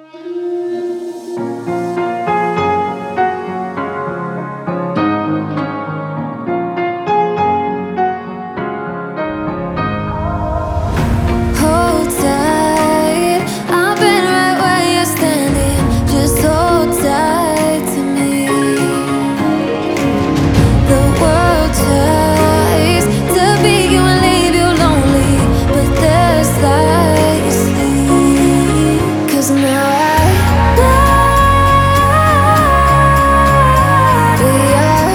Hold tight, I've been right where you're standing. Just hold tight to me. The world tries to beat you and leave you lonely, but there's light you sleep. 'Cause now I know we are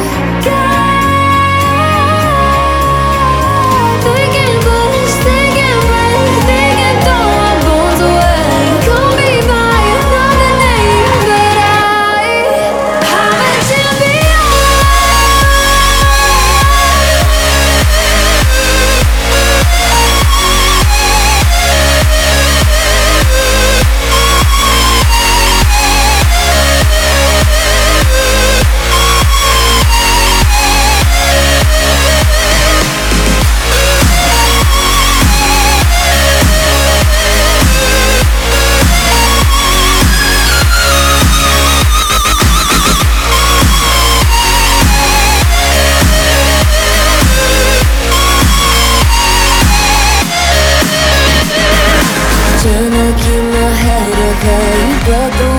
God. They can push, they can break, they can throw our bones away. Call me by another name, but I'm a champion. Trying to keep my head up high, but the